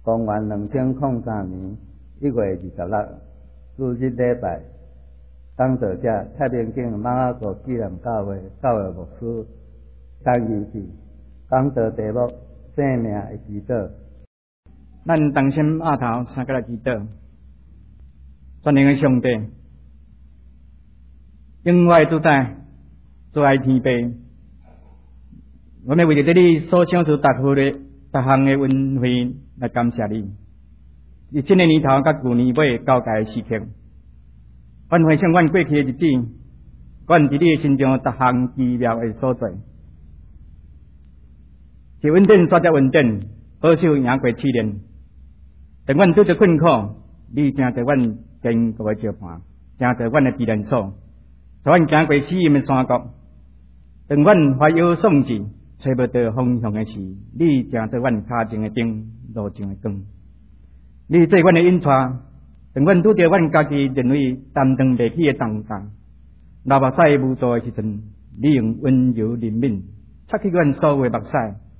公元2003年1月26日，主日礼拜，讲道者太平境马雅国纪念教会牧师江义志，讲道题目：生命的祈祷。 咱同心压头，三个来祈祷。全能的上帝，永远主宰，主爱天父，我们为着你所享受各项的恩惠来感谢你。伫这个年头甲旧年尾交界的时刻，阮回想阮过去的日子，阮伫你的心中各项奇妙的所在，是稳定煞只稳定，保守赢过试炼。当阮拄着困苦，你正在阮坚固的石盘，正在阮的避难所，使阮行过死荫的山谷。当阮怀忧丧志，找无到方向的时，你正在阮脚前的灯，路上的光。你做阮的引带，当阮拄着阮家己认为担当袂起的重担，流目屎无助的时阵，你用温柔怜悯擦去阮所有的目屎，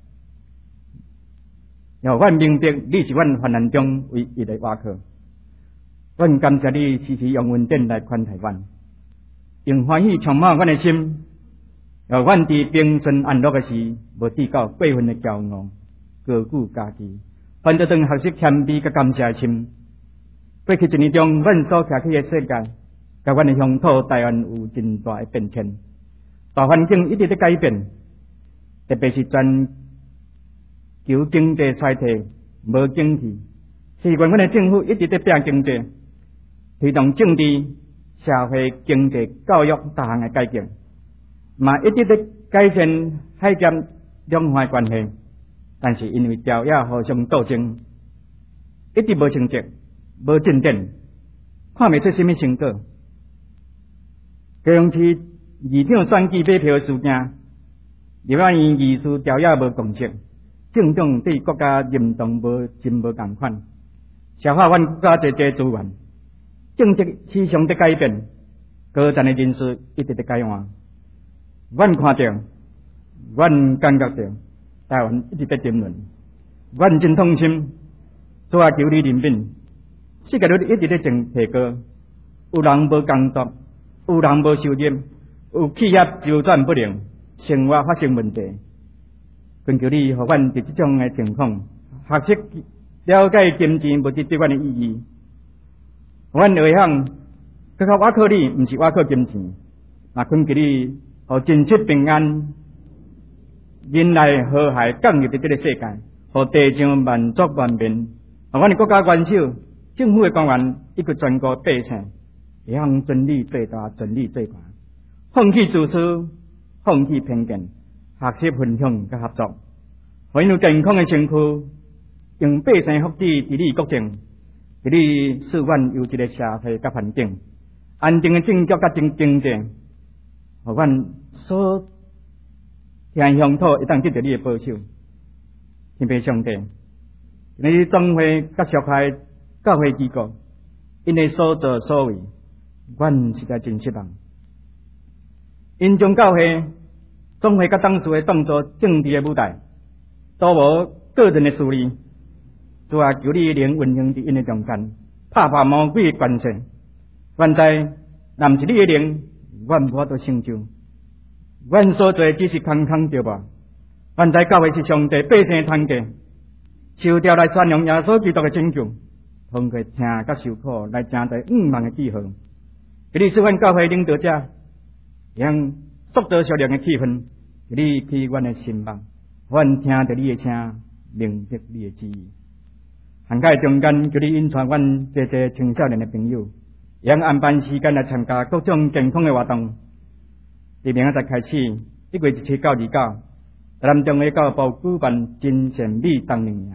让阮明白你是阮患难中唯一的倚靠。阮感谢你时时用恩典来款待阮，用欢喜充满阮的心，让阮伫平顺安乐的时，无抵到过分的骄傲、高举家己，反倒当学习谦卑甲感谢的心。过去一年中，阮所徛起的世界，甲阮的乡土台湾有真大的变迁，大环境一直在改变，特别是全球经济衰退、无景气，事关阮的政府一直在拼经济，推动政治、社会、经济、教育各项的改革，嘛一直在改善海峡两岸的关系，但是因为朝野互相斗争，一直无成绩、无进展，看袂出什么成果。高雄市议长选举买票事件，立法院议事朝野无共识，政党对国家认同真无共款，消化阮国家侪资源，政治市场在改变，高层的人事一直在改换。阮看到，阮感觉到，台湾一直在沉沦，阮真痛心。主啊，求你怜悯，世界一直在提高，有人无工作，有人无收入，有企业周转不灵，生活发生问题。恳求你，互阮伫这种的情况，学习了解金钱物质对阮的意义。阮下项更较倚靠你，毋是倚靠金钱。那恳求你，互真实平安、人类和諧降入伫这个世界，互地上万族万民，互阮的国家元首、政府的官员以及全国百姓，会向真理最大、真理最大，放弃自私，放弃偏见，学习分享甲合作，互因有健康的身躯，用百姓福祉伫你国政，伫你使阮有一个社会甲环境，安定的政局甲经济，互阮所听乡土会当得到你的保守。天父上帝，你总会甲属下教会机构，因的所作所为，阮实在真失望。因将教会总会甲董事会当作政治的舞台，都无个人的私利。主啊，求你能运行伫因的中间，拍破魔鬼的关系。阮知，若毋是你的灵，阮无法度成就。阮所做只是空空着吧。阮知教会是上帝百姓的团结，受调来宣扬耶稣基督的拯救，通过听甲受苦来争在万的记号。求你使阮教会领导者，让塑造属灵的气氛，求你开阮的心目，阮听到你的声，明白你的旨意。涵盖中间，求你引带阮这些青少年的朋友，让安排时间来参加各种健康的活动。伫明仔载开始，1月17到29，台南中华教育部举办真善美冬令营，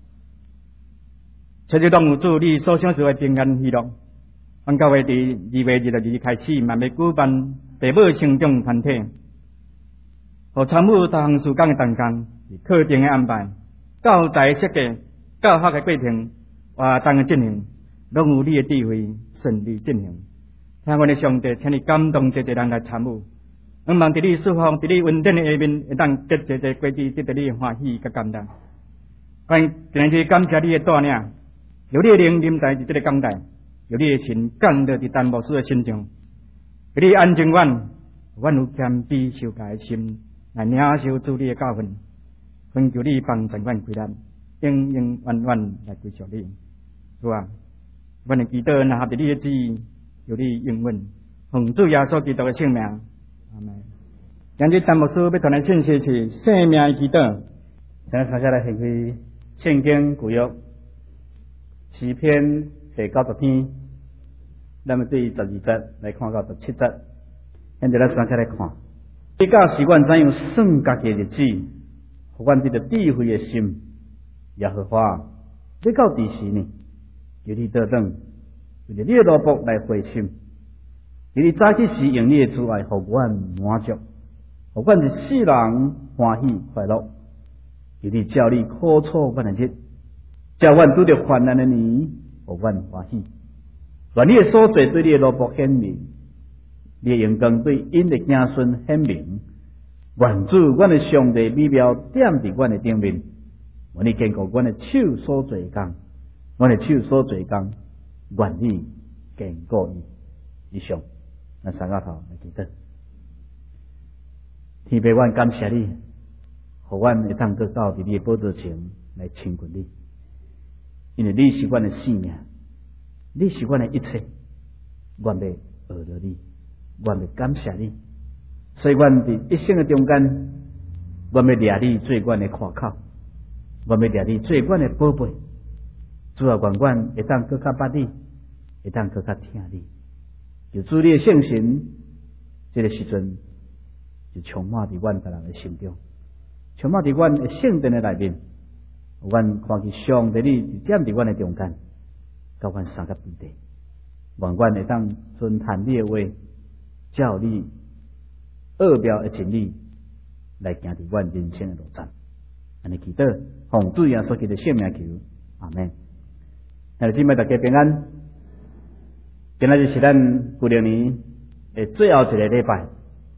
找着动物主你所享受的平安喜乐。阮教会伫2月26日开始，慢慢举办父母成长团体，互参与各项事工的同工，课程的安排、教材设计、教学的过程、活动的进行，拢有你的智慧顺利进行。听阮的上帝，请你感动这些人来参与。希望伫你释放、伫你恩典的下面，会当结这个果子，得到你欢喜甲感动。 愿今日感谢你的带领，由你的灵临在这个讲台，由你的神降到伫陈牧师的身上，由你安静阮有谦卑受教的心来领受主你的教训，恳求你帮助阮开咱，永永远远来归属你。主啊，阮的祈祷若合伫你的旨意，由你应允，奉主耶稣基督的圣名，阿门。今日陈牧师要传来信息是生命的祈祷， 请大家来献开圣经旧约诗篇第90篇，咱们对12节来看到17节，现在咱大家来看。比较是阮怎样算家己的日子，互阮这个智慧的心，耶和华，你到第时呢？由你倒转，为着你的奴仆来回心，由你早起时用你的慈爱，互阮满足，互阮是世人欢喜快乐。由你照你苦楚阮的日，叫阮拄着患难的年，互阮欢喜。愿你的所做对你的奴仆显明，你的荣光对因的子孙显明。愿主阮的上帝美妙点伫阮的顶面，愿你坚固阮的手所做工，阮的手所做工，愿你坚固伊。以上，咱三个头来祈祷。天父，阮感谢你，互阮会当搁到伫你的宝座前来亲近你，因为你是阮的性命，你是阮的一切，阮要学着你，阮要感谢你。所以，阮伫一生的中间，阮要掠你做阮的看口，阮要掠你做阮的宝贝。主要愿阮会当搁较捌你，会当搁较听你。就主你的圣神，这个时阵就充满伫阮个人的心中，充满伫阮的圣殿的内面。阮看见上帝你就踮伫阮的中间，甲阮三个比地。愿阮会当遵谈你的话，照你奥妙的真理来行伫阮人生的路站。安尼祈祷，奉主耶稣基督的圣名求，阿门。弟兄姊妹，大家平安。今仔日是咱旧历年的最后一个礼拜，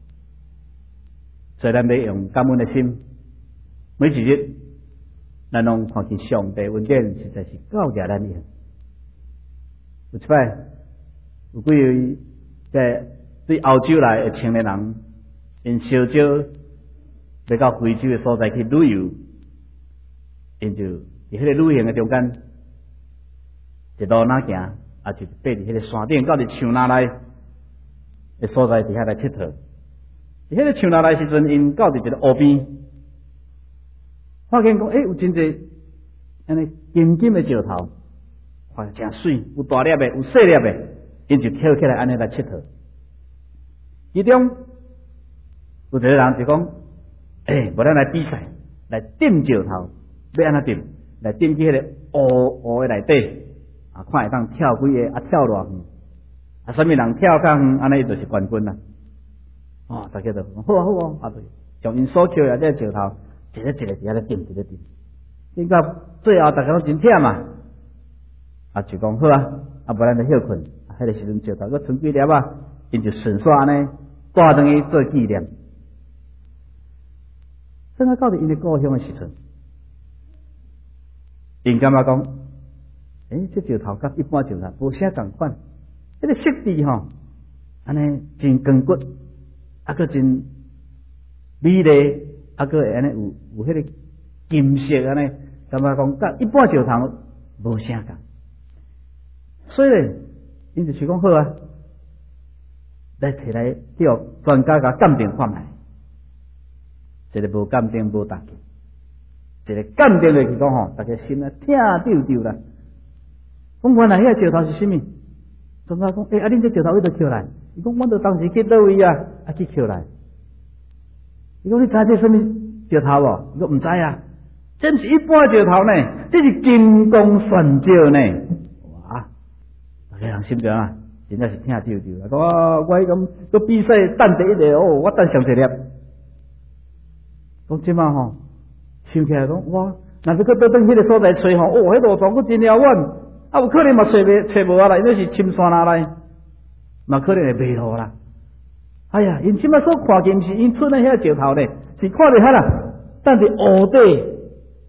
所以咱要用感恩的心，每一日咱拢看见上帝恩典实在是够热咱用。有一摆有几位在对欧洲来的青年人，因烧招要到非洲的所在去旅游，因就伫迄个旅行的中间，一路哪行，啊就爬伫迄个山顶，到伫树林内的所在，伫遐来佚佗。伫迄个树林内时阵，因到伫一个湖边，发现讲，有真侪安尼金金的石头，看真水，有大粒的，有细粒的，因就跳起来安尼来佚佗。其中有一个人就讲，无咱来比赛，来点石头，要安怎点？来点去迄个湖的内底，啊，看会当跳几个，啊跳偌远，啊，什么人跳较远，安尼伊就是冠军啦。哦，大家就讲好啊好啊，啊对，从因所捡的这石头，一个伫遐咧点，一个点，点到最后大家拢真忝嘛，啊就讲好啊，啊无咱就休困，迄个时阵石头佫剩几粒啊，因就顺续安尼带转去做纪念。等到到伫因的故乡的时阵，因感觉讲，这石头甲一般石头无啥共款，这个色地吼，安尼真光骨，啊个真美丽，啊个安尼有迄个金色安尼，感觉讲甲一般石头无啥共。所以咧，因就想讲好啊，来摕来叫专家甲鉴定看卖。一个无鉴定无大吉，一个鉴定落去讲吼，大家心啊痛丢丢啦。讲原来迄个石头是什么？专家讲，啊，恁这石头为何捡来？伊讲，我著当时去倒位啊，去捡来。伊讲，你知这什么石头无？伊讲唔知啊，这不是一般石头呢，这是金光闪照呢。哇，大家人心中啊，真正是痛丢丢啦。讲我咁个比赛等第一个我等上一粒。讲即马吼，想起来讲哇，若是去倒转迄个所在找吼，迄路途佫真遥远，啊有可能嘛找无啊啦，因为是深山内，嘛可能会迷路啦。哎呀，因即马所看见是因厝内遐石头咧，是看着遐啦，但是湖底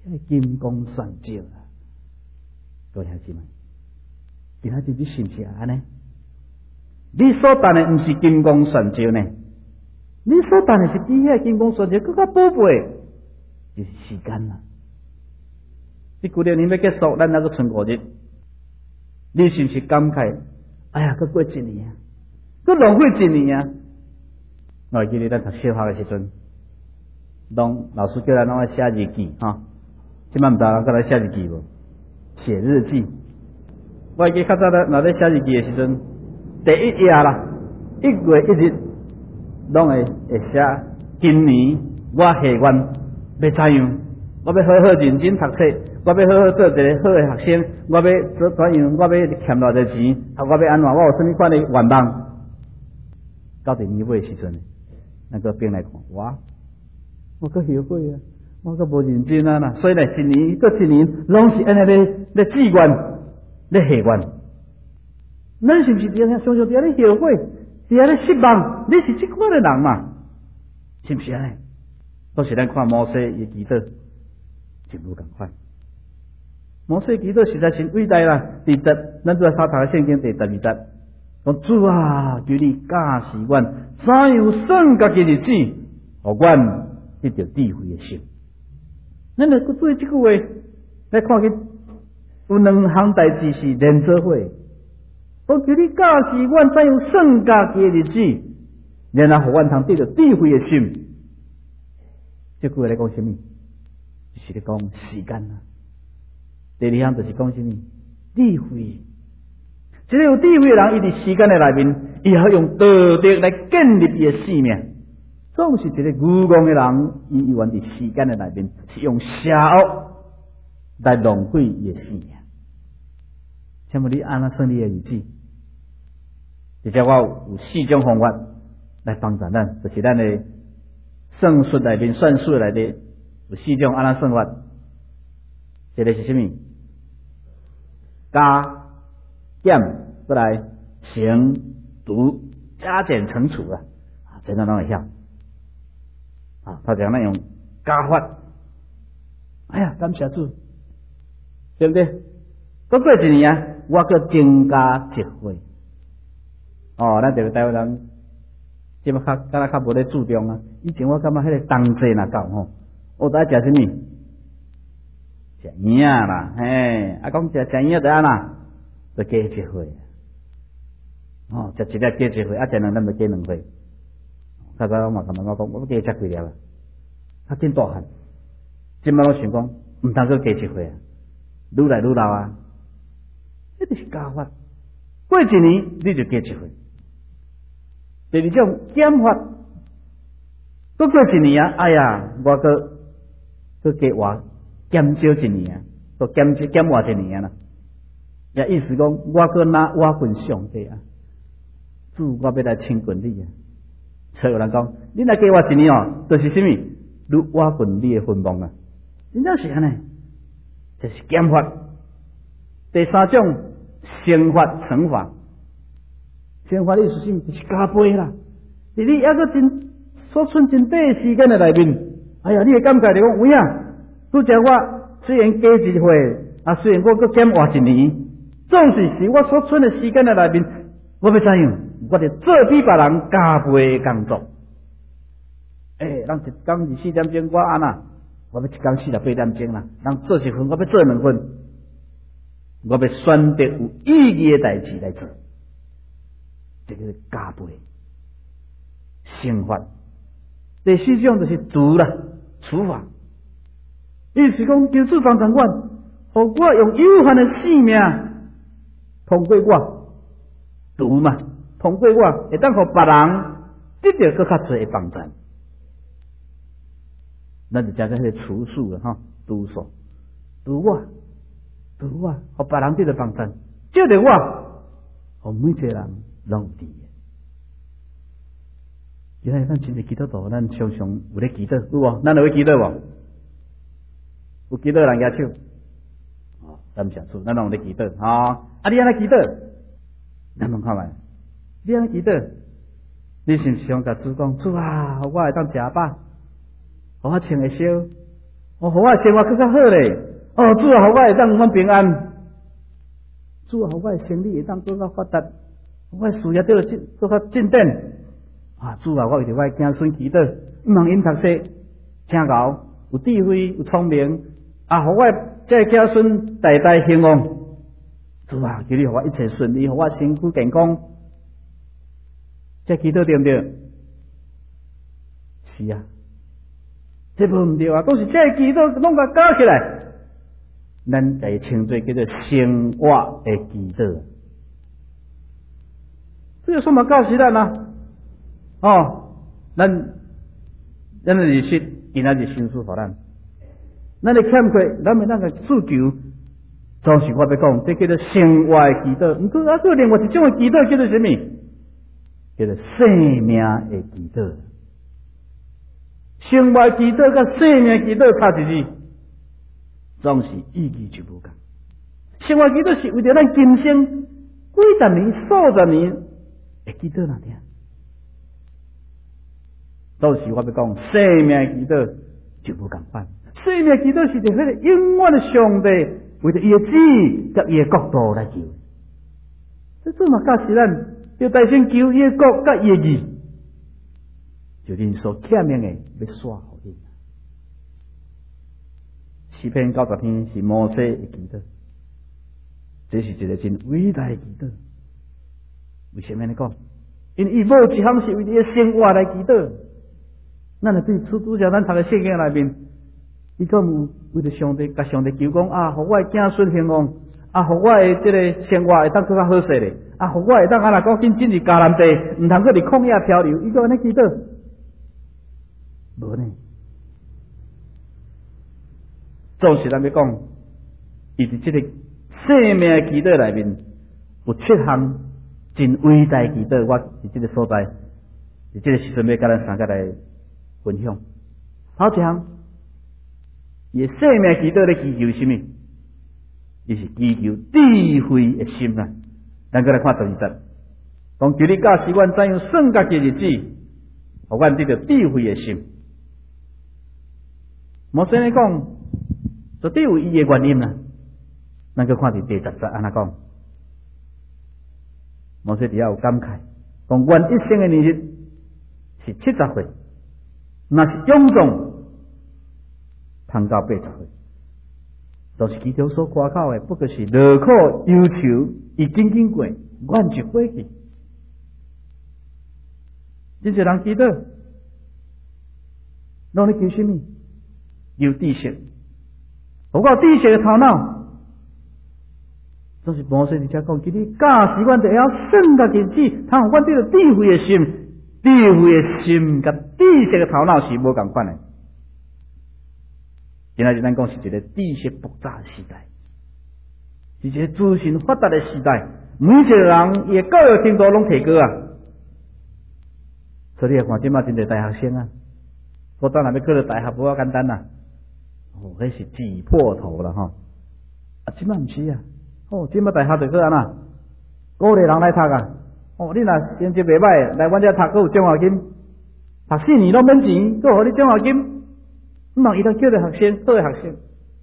迄金光闪照啊！各位兄弟们，今仔日你是毋是安尼？你所等的毋是金光闪照呢？你所等的是比遐金光闪照更加宝贝，就是时间啦。你旧年要结束，咱还阁剩5日，你是毋是感慨？哎呀，阁过一年啊，阁浪费一年啊！我会记得咱读小学的时阵，老师叫咱拢爱写日记哈。即摆毋知影搁来写日记无？写日记。我会记较早若咧写日记的时阵，第一页啦，1月1日，拢会写今年我下愿要怎样？我要好好认真读书，我要好好做一个好的学生，我要做怎样？我要欠偌济钱，我要安怎？我有甚物款的愿望？到第年尾的时阵，那个兵来看我搁后悔啊！我搁无认真啊啦，所以呢，一年搁一年，拢是安尼咧志愿，咧下愿。咱是毋是常常常伫咧后悔，伫咧失望？你是即款的人嘛？是毋是安尼？都是咱看摩西的祈祷，真无共款。摩西祈祷实在真伟大啦！咱做他读的圣经第12节，讲主啊，求你教示阮怎样算家己日子，互阮得到智慧的心。咱著做即句话来看见，有2项代志是连做伙。我求你教示阮怎样算家己的日子，然后互阮通得到智慧的心。这句话来讲什么？就是咧讲时间啊。第2项就是讲什么？智慧。一个有智慧的人，伊伫时间的内面，伊会用道德来建立伊的生命。总是一个愚妄的人，伊永远伫时间的内面是用邪恶来浪费伊的生命。请问你安怎算你的日子？而且我有4种方法来帮助咱，就是咱的算术内面、算术内底有4种安怎算法。一个是什么？加、减、再来乘、除、加减乘除啊，这个拢会晓。他讲那用加法，哎呀，感谢主，对不对？再过一年啊，我搁增加1岁。咱这个台湾人，即摆较无咧注重啊。以前我感觉迄个冬季若到吼，我都爱食什么？食圆啊啦，讲食圆就安啦，就加1岁。食一粒加1岁，食2粒就加2岁。较早我嘛感觉我讲，我要加食几粒啊？较真大汉。即摆我想讲，毋通搁加1岁啊，愈来愈老啊。这就是加法。过一年你就加1岁。第2种减法，过一年啊，哎呀，我搁加活减少1年啊，搁减活1年啊啦。也意思讲，我搁拿我份上帝啊，主我要来亲近你啊。所以有人讲，你来加我1年哦，就是什么？愈我份你的分望啊，真正是安尼，这是减法。第3种乘法乘法。乘法的意思是就是加倍啦。伫你还阁真所剩真短的时间的内面，哎呀，你会感觉就讲，有影，拄则我虽然加1岁，虽然我阁减活1年，总是我所剩的时间的内面，我要怎样？我就做比别人加倍的工作。人一天24点钟，我安那？我要一天48点钟啦。人做1份，我要做2份。我要选择有意义的代志来做。这个是加倍乘法。第4种就是除啦，除法。意思讲，求主帮助我，互我用有限的生命通过我除嘛，通过我会当互别人得到更较多的帮助。咱就讲个迄个除数了哈，除数，除我，互别人得到帮助，借着我，互每一个人拢有利益。原来咱真侪祈祷徒，咱常常有咧祈祷，有无？咱有咧祈祷无？有祈祷人举手。感谢主，咱拢有咧祈祷你安尼祈祷？咱问看觅，你安尼祈祷？你是毋是想甲主讲，主啊，我会当食饱，互我穿会烧， 互我生活更较好咧。主啊，互我会当永远平安。主啊，互我生理会当更较发达，互我事业得更较进展。主啊，我为着我子孙祈祷，毋通因读书正贤，有智慧，有聪明。互我这子孙代代兴旺。主啊，求你互我一切顺利，互我身躯健康。这祈祷对不对？是啊，这无毋对啊，都是这祈祷拢甲加起来，咱就称作叫做生活的祈祷。这有什么教示咱啊？咱的日式今仔日新书互咱的欠缺，咱咪个诉求，总是我要讲，这叫做生活的祈祷。毋过还有另外一种的祈祷叫做什么？叫做生命的祈祷。生活祈祷甲生命祈祷差一字，总是意义就无共。生活祈祷是为着咱今生几十年、数十年的祈祷哪点？都是我要讲生命祈祷就无共款。生命祈祷是伫迄个永远的上帝为着伊的旨意甲伊的国度来求。这做嘛教示咱要大声求伊的国甲伊的义。就恁所欠命的要煞互恁。诗篇90篇是摩西的祈祷，这是一个真伟大的祈祷。为什么呢讲？因为伊无一项是为你的生活来祈祷。咱来对拄则咱读的圣经内面，伊讲有为着上帝，甲上帝求讲互我的子孙兴旺，互我的这个生活会当更较好势咧，互我会当安那讲紧进入迦南地，毋通搁伫旷野漂流，伊讲安尼祈祷。无呢，总是咱要讲，伊伫这个生命的祈祷内面有7项真伟大的祈祷，我伫这个所在，伫这个时阵要甲咱三个来分享。头一项，伊生命祈祷咧祈求什么？伊是祈求智慧的心啦。咱再来看第2节，讲求你教示阮怎样算家己日子，互阮得到智慧的心。摩西咧讲，绝对有伊的原因啦。咱去看第10节安那讲，摩西伫遐有感慨，讲阮一生的年日是70岁，若是勇壮，通到80岁，都是其中所夸口的，不过是劳苦忧愁，伊紧紧过，阮就过去。真侪人祈祷，拢咧求什么？有知识，我有知识的头脑，都是摩西伫遮讲，叫你教示阮，就要算家己日子，通互阮得到智慧的心，智慧的心甲知识的头脑是无共款的。今仔日咱讲是一个知识爆炸的时代，是一个资讯发达的时代，每一个人伊的教育程度拢提高啊。所以你看，即马真侪大学生啊，我当然要考入大学无遐简单啦。迄是挤破头了哈！即摆毋是啊，即摆大学就去安那，鼓励人来读啊！你若成绩袂歹，来阮遮读，佫有奖学金，读4年拢免钱，佫互你奖学金，毋通伊当叫做学生，好诶学生。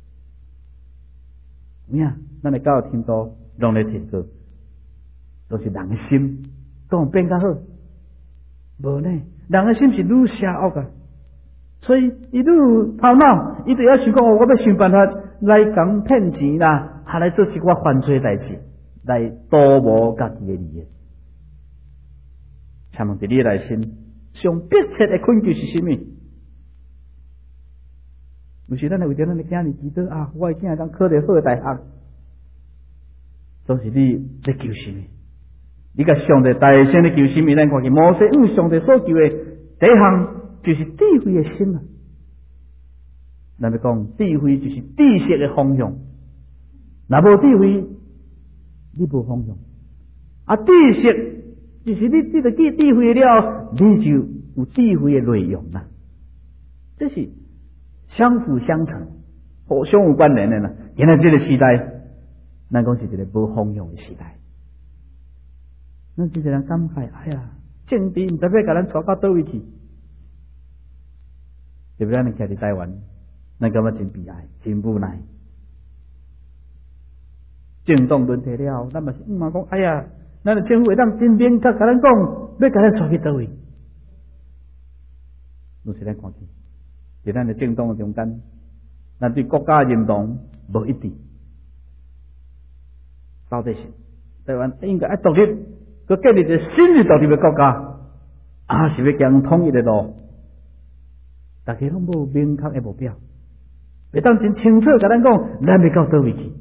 有影，咱诶教育程度拢咧提高，都是人诶心，都变较好。无呢，人诶心是愈邪恶啊！所以，伊愈有头脑，伊就要想讲，我要想办法来讲骗钱啦，来做一寡犯罪代志，来夺无家己的利益。请问伫你内心上迫切的困局是甚么？有时咱为着咱的囝儿祈祷我的囝当考入好大学，都是你在求什么？你甲上帝大声的求什么？咱看见摩西用上帝所求的第一项。就是智慧的心啊！咱要讲智慧就是知识的方向，若无智慧，你无方向。知识就是你这个智慧了，你就有智慧的内容啦。这是相辅相成、互相有关联的啦。现在这个时代，咱讲是一个无方向的时代。咱这个人感慨，哎呀，政治毋知要甲咱带到倒位去。特别咱徛伫台湾， 咱感觉真悲哀，真无奈。政党轮替了，咱嘛是嘛讲，哎呀，咱的政府会当真明确甲咱讲，要甲咱带去倒位，拢是咱看见，在咱的政党的中间，咱对国家认同无一致，到底是台湾应该要独立，佮建立一个新的独立的国家，还是要行统一的路？大家拢无明确的目标，会当真清楚甲咱讲，咱要到倒位去。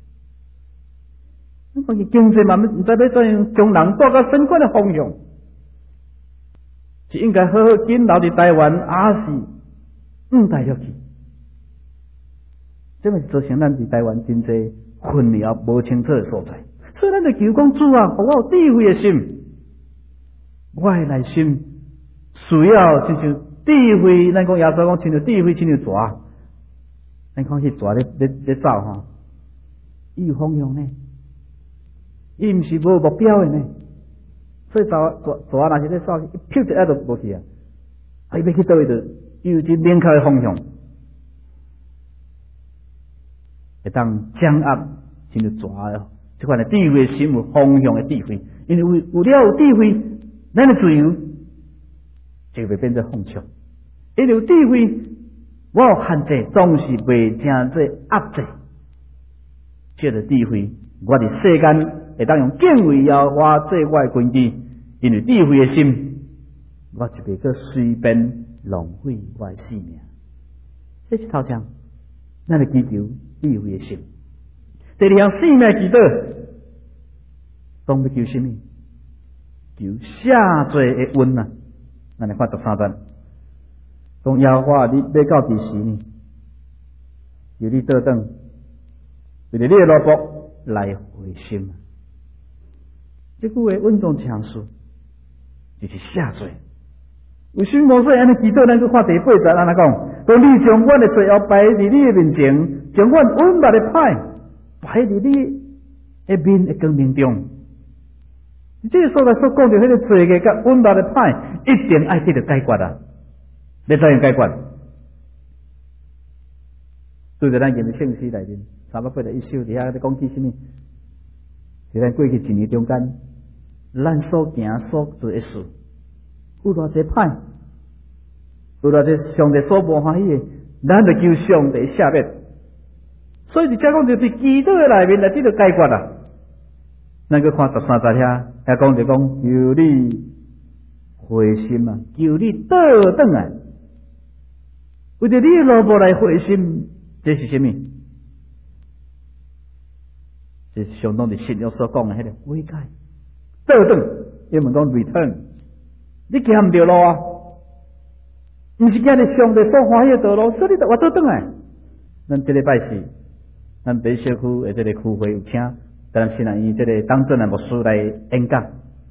咱讲经济嘛，毋知要怎样将人带到相关的方向，是应该好好紧留伫台湾，还是带入去？这嘛是造成咱伫台湾真济混淆无清楚的所在。所以咱就求讲主啊，互我有智慧的心，我的内心需要亲像智慧。咱讲耶稣讲，亲像智慧，亲像蛇。咱看迄蛇咧走吼，伊有方向呢，伊毋是无目标的呢。所以蛇若是咧走，一飘一下就无去啊。伊要去倒位，就伊有真明确的方向，会当掌握亲像蛇。这款的智慧心有方向的智慧，因为有了智慧，咱的自由就会变做放纵。因为有智慧，我有限制，总是袂正做压制。借着智慧，我伫世间会当用敬畏耶和华做我的根基。因为智慧的心，我就袂去随便浪费我的性命。这是头项，咱的祈求智慧的心。第二项生命祈祷，讲要求什么？求下罪的恩啊！咱来看13段，讲耶和华，你要到第时呢？由你倒转，为了你的奴仆来回心。这句话稳重强势，就是下罪。为什么说安尼祈祷？咱去看第8节，安尼讲：当你将阮的罪恶摆伫你的面前，将阮稳白的歹摆伫你的面的光明中。这个所在所讲的迄个罪恶甲稳白的歹，一定爱得到解决啊！要怎样解决？对着咱今日圣诗内面381首，底下咧讲起什么？是咱过去一年中间，咱所行所做的事，有偌济歹，有偌济上帝所无欢喜的，咱就求上帝赦免。所以伫遮讲就伫祈祷的内面来得到解决啊！咱去看13节遐，遐讲就讲求你回心啊，求你倒转来，为着你的奴仆来回心，这是什么？这是相当伫信仰所讲的迄个悔改、倒转。英文讲 return， 你行唔对路啊，毋是今日上帝所欢喜的道路，所以你就我倒转来。咱这礼拜是咱北小区的这个区会有请咱新南医这个当真的牧师来演讲，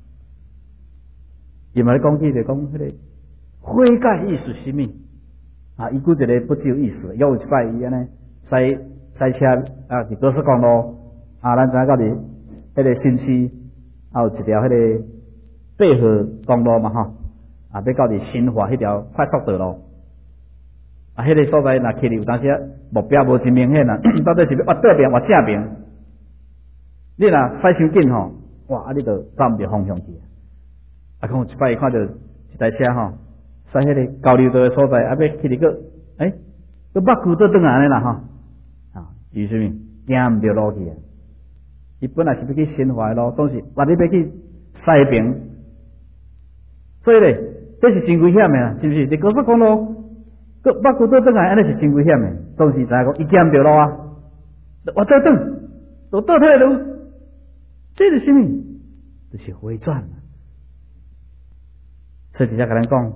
伊嘛咧讲起就讲迄个悔改意思是什么啊？伊举一个不只有意思，有一摆伊安尼塞车啊，伫高速公路啊，咱知影到伫迄个新市啊有一条迄个8号公路嘛吼，啊要到伫新华迄条快速道路。啊，迄个所在若去有当时目标无真明显啊，到底是要往倒边或正边？你若驶伤紧吼，哇！啊，你就走唔着方向去。啊，讲有一摆伊看到一台车吼，驶迄个交流道的所在，啊，要去哩个，个目骨倒转来安尼啦吼，啊，是啥物？行唔着路去啊！伊本来是要去新华的路，总是或者要去西边，所以咧，这是真危险的啊，是不是？伫高速公路。个目骨倒转来，安尼是真危险的。总是知影讲，伊行唔着路啊，我倒转，就倒退路，这是什么？就是回转。所以底下甲咱讲，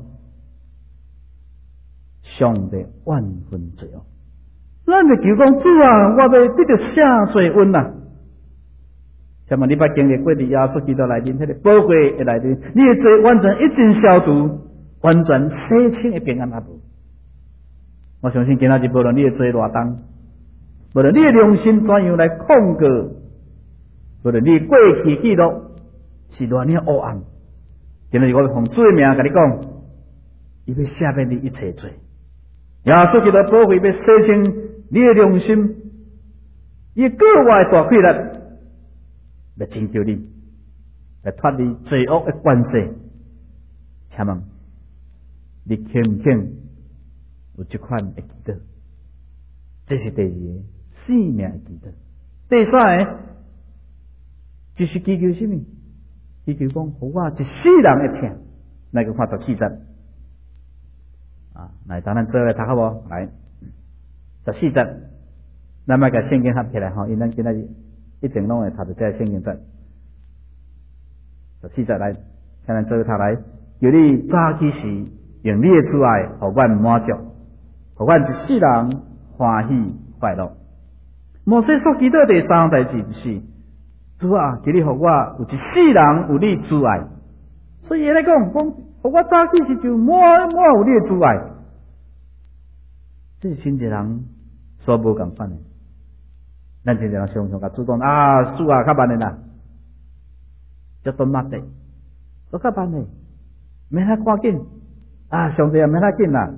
上帝万分罪恶，咱就求讲主啊，我要得到赦罪恩啊！像嘛，你捌经历过伫耶稣基督内面，迄个宝贵的内面，你的罪完全一尽消除，完全洗清的平安阿无。我相信今仔日无论你的罪偌重，无论你的良心怎样来控告，无论你过去记录是偌尔黑暗，今仔日我要奉主的名甲你讲，伊要赦免你一切罪， 耶稣基督宝血要洗清你的良心，伊个外大气力，要拯救你，来脱离罪恶的关系。请问你肯唔肯有这款的祈祷？这是第二个生命的祈祷。第三个就是祈求什么？祈求讲，互我一世人会听。来个看14节啊，来，当然做来读好无？来，14节，咱们甲圣经合起来吼，因咱今仔日一定拢会读到这圣经节。14节来，请咱做读来，叫你早起时用你的慈爱，互阮满足，互阮一世人欢喜快乐。摩西所祈祷第三代志就是，主啊，叫你互我有一世人有你慈爱。所以来讲，互我早起时就满有你的慈爱。这是真一人所无共款的。咱真一人常常甲主动啊，主啊，较慢的啦，叫顿抹地，都较慢的，免遐赶紧啊，上帝也免遐紧啦。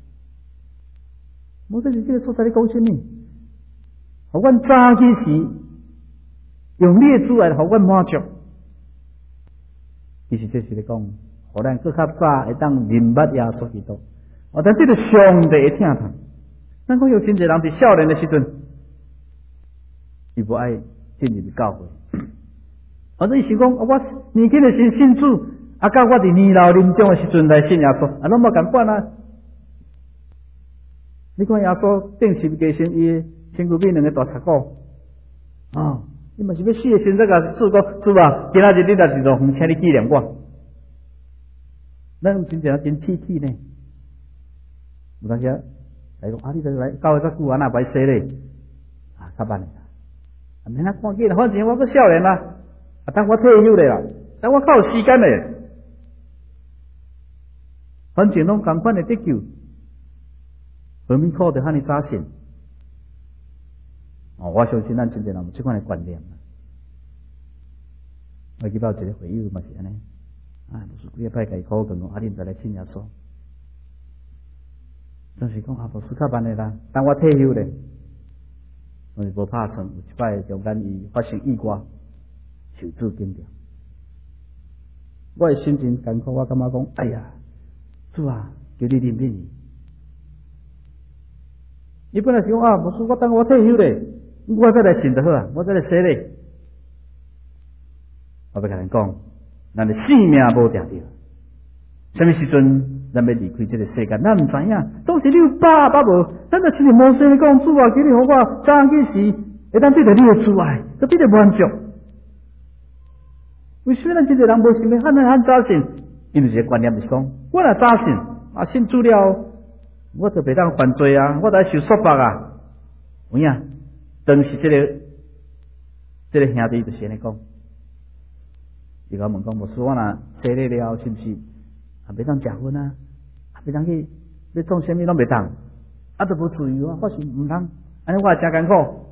无这是这个所在你讲什么？互阮早起时用你的主来，互阮满足。其实这是咧讲，互咱更较早会当认捌耶稣基督。但这个上帝会听他。咱讲有真侪人伫少年的时阵，伊无爱进入教会。或者伊想讲，我年轻的时信主，啊，到我伫年老临终的时阵来信耶稣，啊，拢无共款啊。你看耶稣顶十架身，伊身躯变两个大贼骨，哦，你嘛是要死的时阵，甲主讲，主啊，今仔日你若是落远，请你纪念我。咱有真正真铁气呢，有当时来讲啊，你来教会较久啊，哪歹说咧？啊，较慢的，啊，免那赶紧啦，反正我个少年啦，啊，等我退休咧啦，等我较有时间咧，反正拢共款的得救。何米苦就喊你早信，哦，我相信咱真侪人有这款的观念。我记到一个会友嘛是安尼，啊，不是几个拜甲伊考讲讲，啊，恁再来信耶稣，真是讲啊，不是较慢的啦，等我退休咧，我是无拍算，有一摆中间伊发生意外，受主惊掉，我的心情艰苦，我感觉讲，哎呀，主啊，求你怜悯伊。伊本来是讲啊，不是我等我退休咧，我再来信就好啊，我再来写咧。我要甲咱讲，咱的性命无定着，什么时阵咱要离开这个世界，咱唔知影。当时你有把握无？咱就亲像摩西讲，主啊，求你互我早起时会当对着你的慈爱，都对着满足。为什么咱这个人无想要喊早信？因为一个观念就是讲，我若早信啊，信主了。我就袂当犯罪啊！我得受束缚啊！有影，当时这个兄弟就是安尼讲，伊甲问讲，无说我若洗礼了，是不是啊？袂当食薰啊？啊，袂当去要做啥物拢袂当，啊，都无自由啊！我是唔通，安尼我也真艰苦，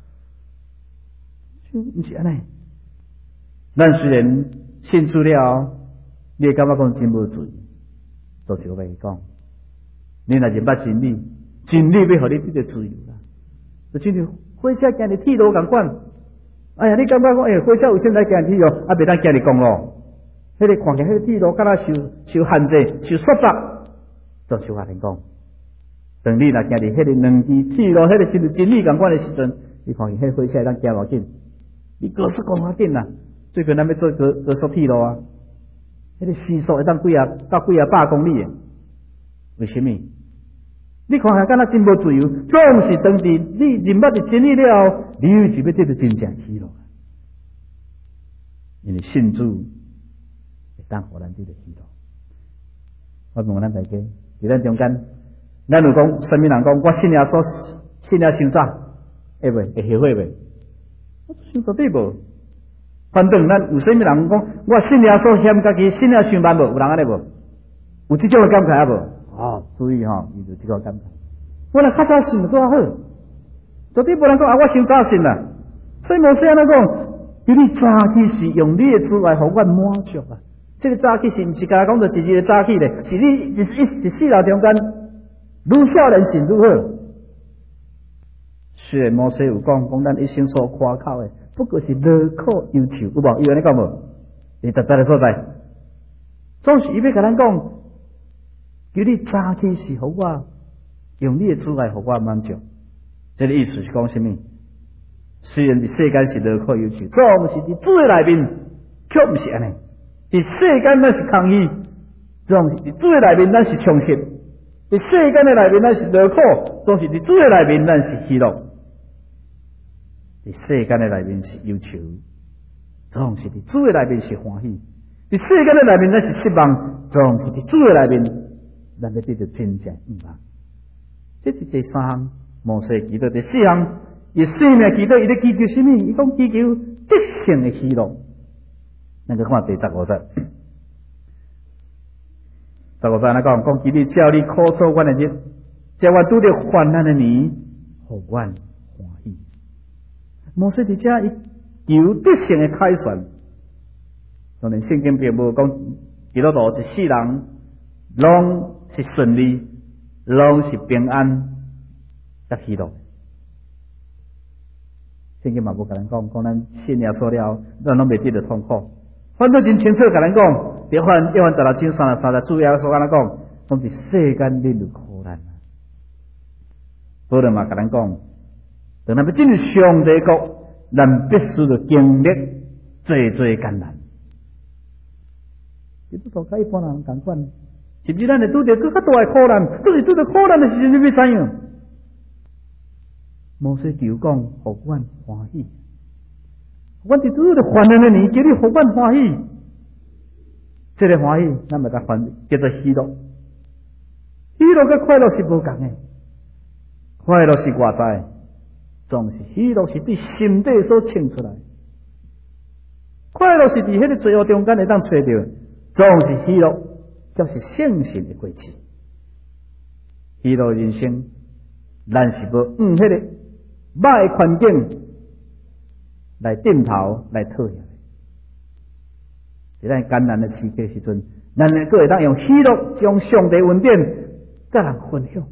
毋是安尼。咱虽然信主了，你会感觉讲真无自由，就是我袂讲。你若认捌真理，真理要互你得到自由啦。就亲像火车行伫铁路共款。哎呀，你感觉讲，火车为什么来行铁路？啊，袂当行伫公路。迄个看起来，迄个铁路敢若受限制、受束缚，就是我听讲。当你若行伫迄个两支铁路，迄个亲像真理共款的时阵，你看见迄个火车会当行偌紧，你高速公路较紧啦。最近咱要做高速铁路啊，迄个时速会当到几啊百公里的。为什么？你看下，敢若真无自由，总是当时你认捌的真理了，你就要得到真正喜乐。因为信主会当互咱得到喜乐。我问咱大家，伫咱中间，咱有讲什么人讲我信耶稣，信了伤早，会后悔袂？我想绝对无。反正咱有什么人讲我信耶稣嫌家己信了伤慢无？有人安尼无？有这种的感慨无？哦，所以吼，伊就这个感觉。我若较早信就较好，绝对无人讲啊，我先早信啦。所以摩西安尼讲，因为早起是用你的慈爱互阮满足啊。这个早起是毋是甲讲着一日的早起咧？是你一世人中间愈少年是愈好。虽然摩西有讲咱一生所夸口的，不过是乐苦忧愁，有无？伊安尼讲无？伊特别的所在，总是伊要甲咱讲，求你早起是互我用你的阻碍，互我满足。这个意思是讲什么？虽然伫世间是乐苦忧愁，总是伫主的内面，却不是安尼。伫世间咱是空虚，总是伫主的内面咱是充实。伫世间的内面咱是乐苦，总是伫主的内面咱是喜乐。伫世间的内面是忧愁，总是伫主的内面是欢喜。伫世间的内面咱是失望，总是伫主的内面咱要得到真正希望。这是第三项，摩西祈祷；第四项，伊生命祈祷，伊咧祈求什么？伊讲祈求得胜的喜乐。咱去看第15节。15节安尼讲祈你照你苦楚阮的日，叫我拄着患难的年，互阮欢喜。摩西伫遮伊求得胜的凯旋。当然，圣经并无讲基督徒一世人拢是顺利，拢是平安，甲喜乐。圣经嘛无甲咱讲咱信耶稣了，咱拢袂得到痛苦。反正真清楚甲咱讲，约翰16章33节，主耶稣安尼讲，讲是世间恁有苦难。保罗嘛甲咱讲，当咱要进入上帝国，咱必须要经历最艰难。基督徒甲一般人共款，甚至咱会拄着更较大的苦难，拄着苦难的时阵，你要怎样？摩西求讲，互阮欢喜。阮伫拄着患难的年，叫你互阮欢喜。这个欢喜，咱咪甲翻叫做喜乐。喜乐甲快乐是无共的，快乐是外在，总是喜乐是伫心底所称出来。快乐是伫迄个罪恶中间会当找到。总是喜乐，就是圣神的果子。喜乐人生，咱是要迄个歹的环境来点头来讨下。在咱艰难的时刻时阵，咱能够会当用喜乐将上帝恩典甲人分享。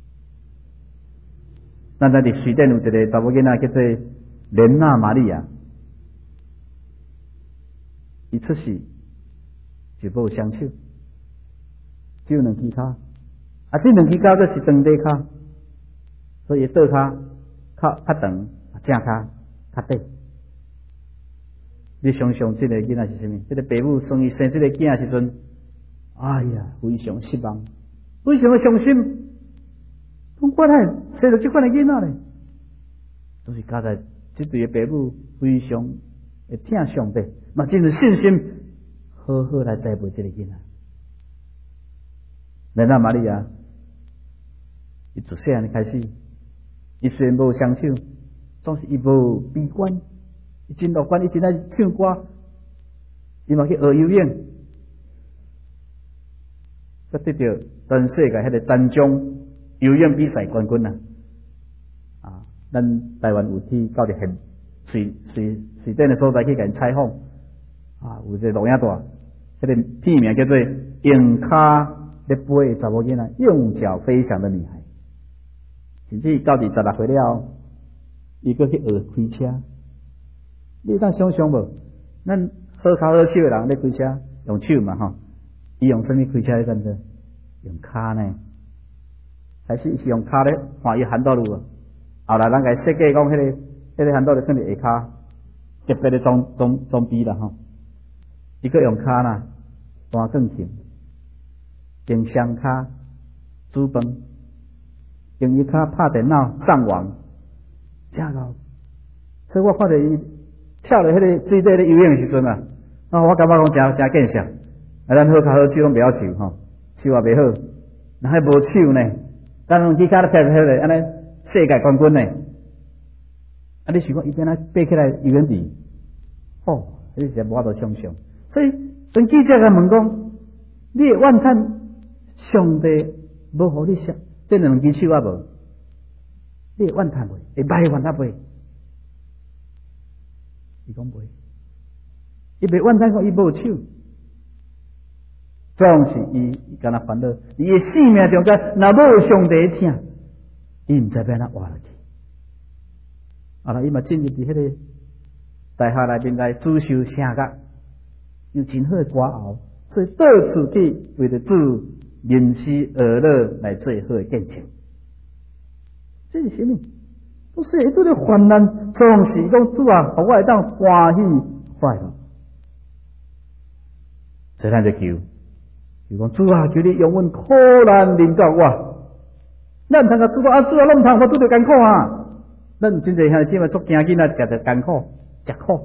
咱伫瑞典有一个查某囡仔叫做莲娜玛利亚，伊出世就无双手，只有两只脚，这两只脚就是长短脚，所以倒脚较长，正脚较短。你想想，这个囡仔是什么？这个爸母生伊生这个囝的时阵，哎呀，非常失望，非常的伤心。讲我哪生到这款的囡仔呢？都是加在这对的爸母非常会听上帝，嘛真有信心。好好来栽培这个囡仔。莲娜玛利亚，伊自细汉开始，伊虽然无双手，总是伊无悲观，伊真乐观，伊真爱唱歌，伊嘛去学游泳，佮得到全世界迄个单项游泳比赛冠军啊！咱台湾有去到伫现水电的所在去甲因采访。有一个录影带，迄个片名叫做《用脚咧飞的查某囡仔，用脚飞翔的女孩》。甚至到26岁了，伊搁去学开车。你当想象无？咱好脚好手的人咧开车，用手嘛吼，伊用什么开车咧？干做用脚呢？还是伊是用脚咧换伊hand道路啊？后来咱甲伊设计讲，迄个hand道路放伫下骹，特别咧装备啦吼。伊个用骹啦，搬更轻，用双骹煮饭，用伊骹拍电脑上网，正够。所以我看到伊跳落迄个水底咧游泳的时阵啊，我感觉讲真见识。咱好脚好手拢袂晓手吼，手也袂好，那还无手呢？咱用几骹咧拍拍咧，安尼世界冠军呢？你想讲伊边仔爬起来游泳池，迄是无法度想象。所以，当记者甲问讲，你会怨叹上帝无互你这两只手啊无？你会怨叹袂？会歹怨叹袂？伊讲袂，伊袂怨叹讲伊无手， 总是伊敢若烦恼，伊的性命中间若无上帝听，伊毋知要安怎活落去。啊啦，伊嘛进入伫迄个大厦内面来主修声乐，有真好的歌喉，所以到处去为着主吟诗而乐来做好的见证。这是什么？不是迄种的患难，总是讲主啊，互我会当欢喜快乐。所以咱就求讲主啊，求你用阮苦难临到我。咱通甲主啊，主啊，咱毋通我拄着艰苦啊！咱真侪兄弟姊妹足惊囡仔食着艰苦，食苦。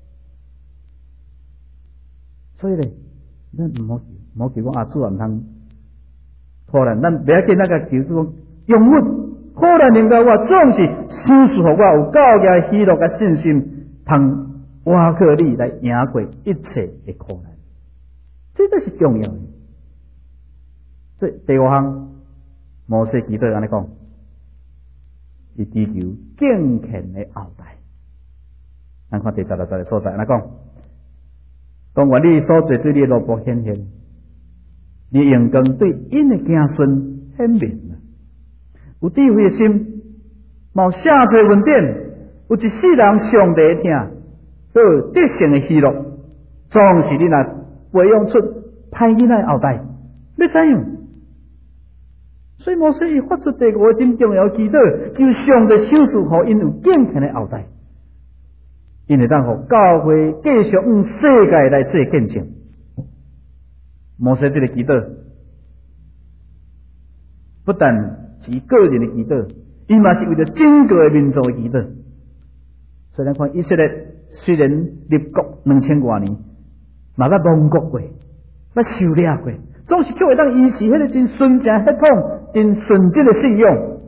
所以咧，咱毋好求讲啊，主啊毋通苦难，咱不要紧那个求主讲用阮苦难临到我，总是施赐互我有够个喜乐个信心，通挖靠你来赢过一切的苦难。这都是重要的。这第五项，摩西祈祷安尼讲，伊追求敬虔的后代。咱看第16节所在安尼讲，讲愿你所做对你罗卜显现，你用光对因的子孙显明。有智慧的心，冒下垂文典，有一世人上帝听，都有得胜的喜乐，总是你若培养出歹囡仔后代，要怎样？所以摩西伊发出第5个真重要的祈祷，求上帝赏赐互因有敬虔的后代，因会当互教会继续用世界来做见证。摩西这个祈祷，不但是伊个人的祈祷，伊嘛是为了整个民族的祈祷。所以咱看以色列虽然立国2000多年，嘛捌亡国过，捌受掠过，总是却会当维持迄个真纯正血统、真纯正的信仰。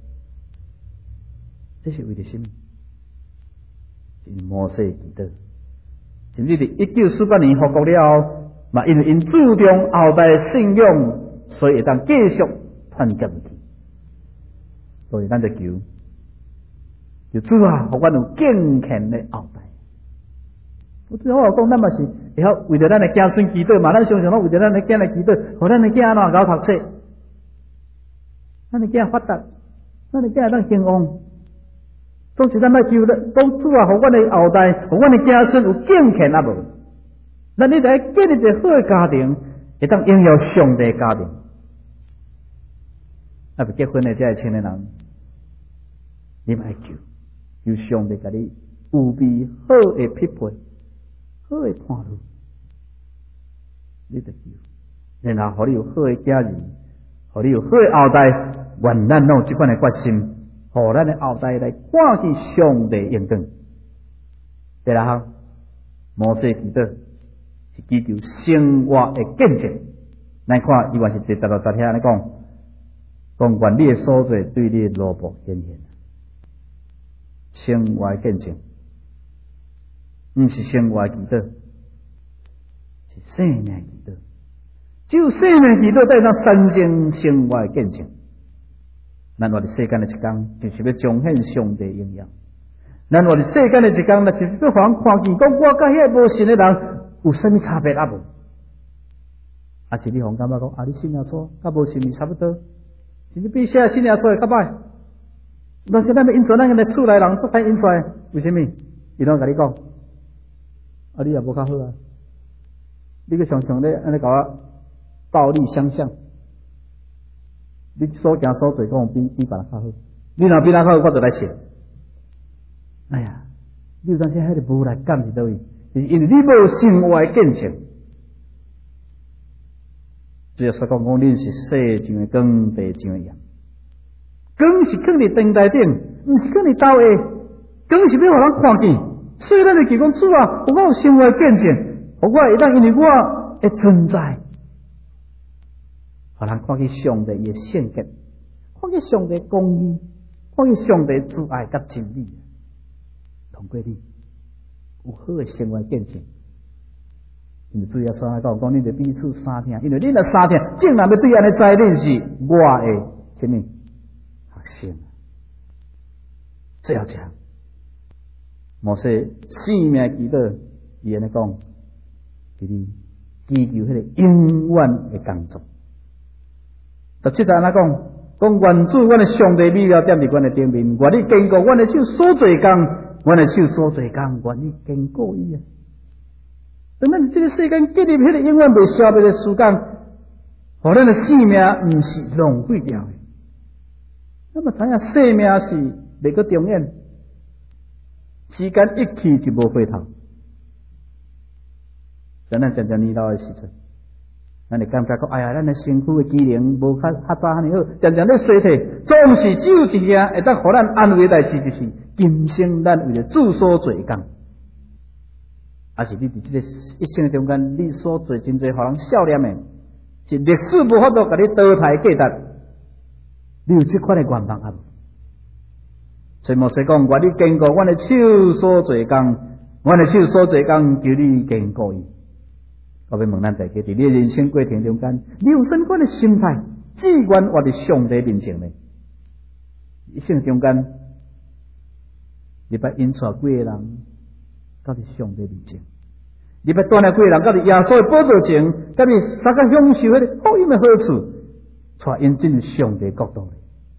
这是为了什么？是摩西祈祷。甚至伫1948年复国了后，嘛因为因注重后代的信仰，所以会当继续传接落去。所以咱就求主啊，互阮有敬虔的后代。我最好讲，咱嘛是会晓为着咱的子孙祈祷嘛。咱常常拢为着咱的囝来祈祷，互咱的囝安怎搞读册，咱的囝发达，咱的囝当兴旺。总是咱要求讲主啊，互阮的后代，互阮的子孙有敬虔啊无？咱你来建立一个好的家庭，会当荣耀上帝的家庭。啊，不结婚的这些青年人，你嘛要求上帝甲你有备好的匹配。好的伴侣，你就求，然后互你有好的家人，互你有好的后代，愿咱有这款的决心，互咱的后代来看见上帝应光。第六项，摩西祈祷是祈求生活的见证。咱看，伊原是第16节遐安尼讲愿你的所做对你的罗卜显现，生活的见证。毋是生活祈祷，是生命祈祷。只有生命祈祷带上三生生活的见证。咱活伫世间的一天，就是要彰显上帝荣耀。咱活伫世间的一天，就是要互人看见，讲我甲迄个无信的人有啥物差别啊无？啊是你互感觉讲啊，你信耶稣甲无信是差不多，甚至比写信耶稣会较歹。但是咱要因传咱个厝内人不太因出来，为什么？伊拢甲你讲。啊，你也无较好啊！你个常常咧安尼甲我道理相向，你所行所做讲比别人较好，你若比人较好，我就来信。哎呀，你有当时迄个无力感是倒位？是因为你无生活的见证。只要说讲恁是世上的光，地上的阳。光是放伫灯台顶，毋是放伫兜下。光是要互人看见。所以咱就求讲主啊，我有生活的见证，我会当因为我的存在，互人看见上帝的圣洁，看见上帝的公义，看见上帝的慈爱甲真理。通过你有好的生活见证，因为主要说讲恁就彼此相听，因为恁若相听，正人要对安尼知恁是我的什么学生。最后一项。摩西生命祈祷，伊安尼讲，就是祈求迄个永远的工作。17节安怎讲原主，阮的上帝美妙点伫阮的顶面，愿你坚固阮的手所做工，阮的手所做工，愿你坚固伊啊！等咱这个世间建立迄个永远袂消灭的时间，互咱的生命毋是浪费掉的。那么知影生命是袂个重演，时间一去就无回头。等咱渐渐年老的时阵，咱会感觉讲，哎呀，咱的身躯的机能无较早遐尼好，渐渐咧衰退，总是只有一件会当互咱安慰的代志，就是今生咱为了主所做工。还是你伫这个一生中间，你所做真侪互人笑脸的，是历史无法度甲你淘汰价值。你有这款的愿望啊？所以摩西讲，愿你坚固阮的手所做工，阮的手所做工，求你坚固伊。我要问咱大家，伫你人生过程中间，你有甚款的心态，志愿活伫上帝面前呢？一生中间，你捌引带几个人到伫上帝面前？你捌带来几个人到伫耶稣的宝座前，甲你三个享受迄个福音的好处，带因进入上帝国度。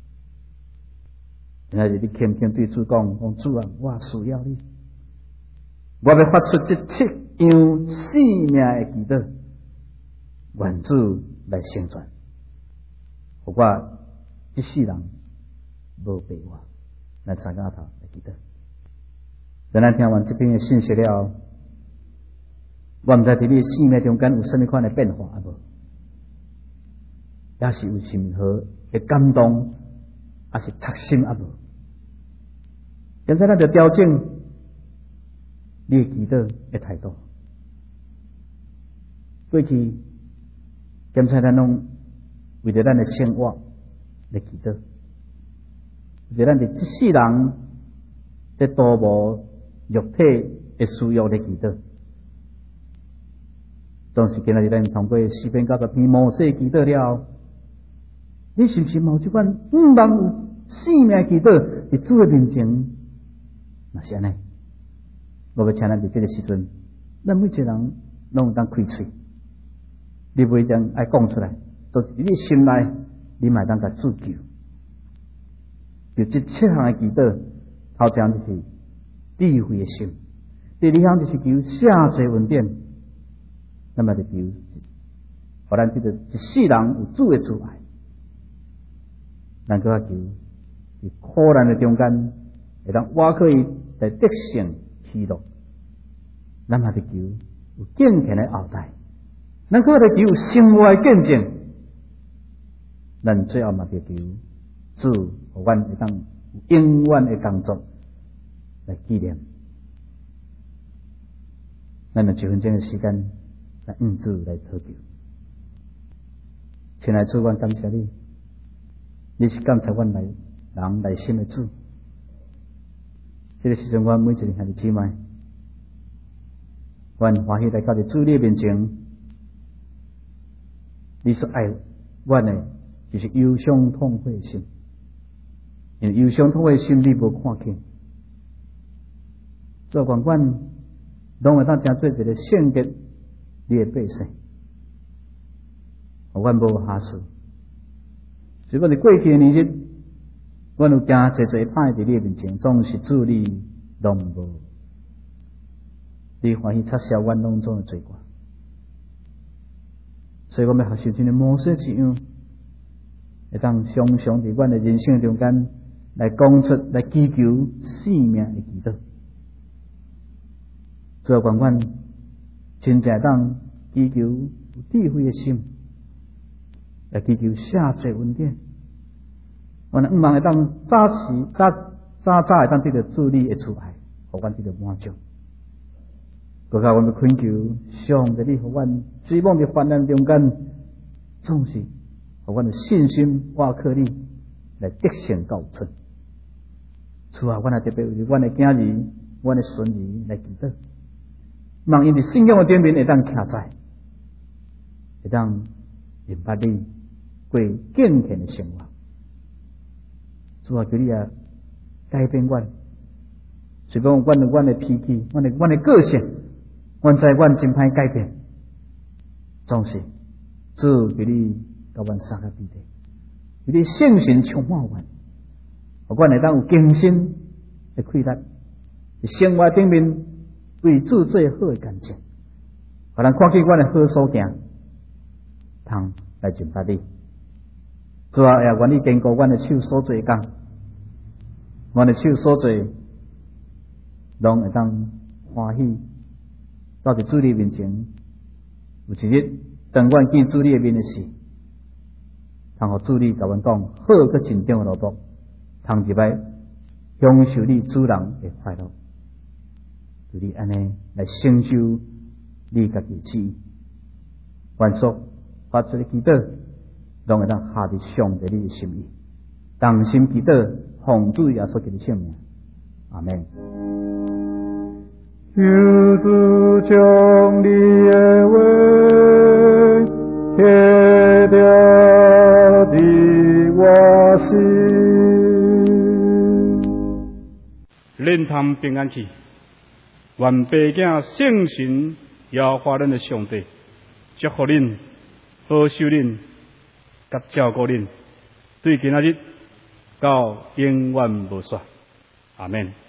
今仔日你谦谦对主讲，主啊，我需要你，我要发出这7样生命的祈祷，愿主来成全，互我一世人无白活，来参加头来祈祷。等咱听完这篇的信息了后，我毋知伫你生命中间有甚物款的变化啊无？也是有甚何的感动，还是插心啊无？现在咱就调整你的祈祷的态度。过去，现在咱拢为着咱的生活来祈祷，为着咱的这世人在度无肉体的需要来祈祷。总是今仔日咱通过4篇90篇摩西祈祷了后，你是不是有这款望有生命祈祷伫主的面前？若是安尼，我要请咱伫这个时阵，咱每一个人拢有当开嘴，你不一定爱讲出来，都是你心内，你嘛当甲主求。就这7项的祈祷，头一项就是智慧的心，第2项就是求下罪稳定，那么就求，互咱这个一世人有主的慈爱，咱搁较求伫苦难的中间，会当活可以来得胜喜乐，咱嘛就求有敬虔的后代，咱搁来求有生活的见证，咱最后嘛就求主互阮会当有永远的工作来纪念。咱用1分钟的时间来主来祷告。亲爱的主，阮感谢你，你是感谢阮人内心的主。这个时阵，阮每一个兄弟姊妹，阮欢喜来到伫主你面前，你所爱阮的，就是忧伤痛悔的心，因为忧伤痛悔的心你无看见，所以阮拢会当真做一个圣洁你的百姓，阮无下处。所以阮伫过去的年日，阮有行侪侪歹伫你面前，总是主你拢无，你欢喜撤销阮拢总的罪过。所以我们学习这个模式一样，会当常常伫阮的人生中间来讲出来祈求生命的祈祷。所以阮真正当祈求有智慧的心，来祈求下罪稳定。我们望会当早会当得到主你的慈爱，互阮得到满足。搁较阮要恳求上帝，你互阮希望伫患难中间，总是互阮的信心倚靠你来得胜到出。主啊，阮也特别为阮的囝儿、阮的孙儿来祈祷，望因伫信仰的顶面会当徛在，会当认捌你，过敬虔的生活。主啊，求你啊改变阮，虽讲阮的脾气，阮的个性，阮知阮真歹改变， 总是主给你甲阮三个比的，给你圣神充满阮，互阮会当有精神的气力，伫生活顶面为主做好的工作，互咱看见阮的好所行，通来敬拜你。主啊，也愿你坚固阮的手所做工，阮的手所做，拢会当欢喜，到伫主你面前。有一日，当阮见主你的面的时，通互主你甲阮讲，好个真正的劳动，通入来享受你主人的快乐，就你安尼来成就你家己旨意。愿所发出的祈祷，拢会当下伫上帝你的心意。同心祈祷，奉主耶稣基督的圣名，阿门。 求主将你的话贴掉伫我心， 恁通平安去。愿爸囝圣神耶和华恁的上帝祝福恁，保守恁，甲照顾恁，对今仔日到永远无煞。阿门。